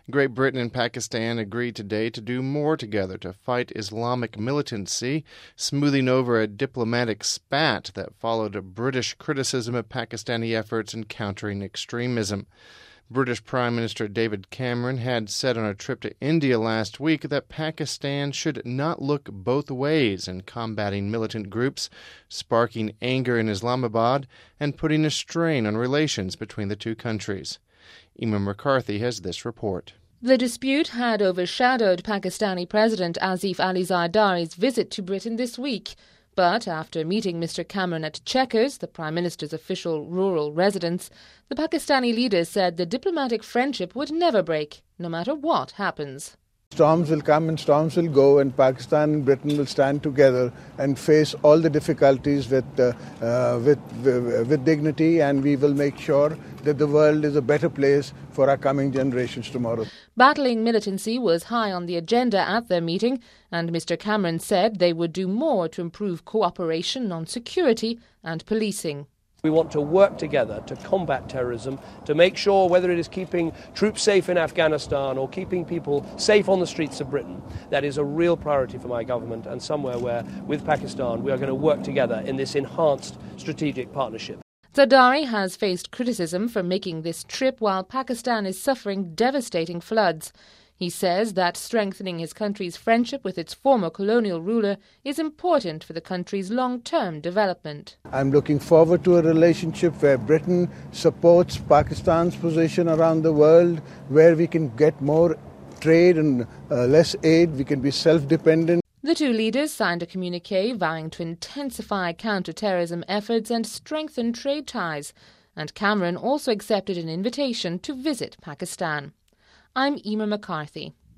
Great Britain and Pakistan agreed today to do more together to fight Islamic militancy, smoothing over a diplomatic spat that followed a British criticism of Pakistani efforts in countering extremism. British Prime Minister David Cameron had said on a trip to India last week that Pakistan should not look both ways in combating militant groups, sparking anger in Islamabad, and putting a strain on relations between the two countries. Emma McCarthy has this report. The dispute had overshadowed Pakistani President Asif Ali Zardari's visit to Britain this week. But after meeting Mr. Cameron at Chequers, the Prime Minister's official rural residence, the Pakistani leader said the diplomatic friendship would never break, no matter what happens. Storms will come and storms will go, and Pakistan and Britain will stand together and face all the difficulties with dignity, and we will make sure that the world is a better place for our coming generations tomorrow. Battling militancy was high on the agenda at their meeting, and Mr. Cameron said they would do more to improve cooperation on security and policing. We want to work together to combat terrorism, to make sure whether it is keeping troops safe in Afghanistan or keeping people safe on the streets of Britain. That is a real priority for my government, and somewhere where, with Pakistan, we are going to work together in this enhanced strategic partnership. Zardari has faced criticism for making this trip while Pakistan is suffering devastating floods. He says that strengthening his country's friendship with its former colonial ruler is important for the country's long-term development. I'm looking forward to a relationship where Britain supports Pakistan's position around the world, where we can get more trade and less aid, we can be self-dependent. The two leaders signed a communiqué vowing to intensify counter-terrorism efforts and strengthen trade ties, and Cameron also accepted an invitation to visit Pakistan. I'm Emma McCarthy.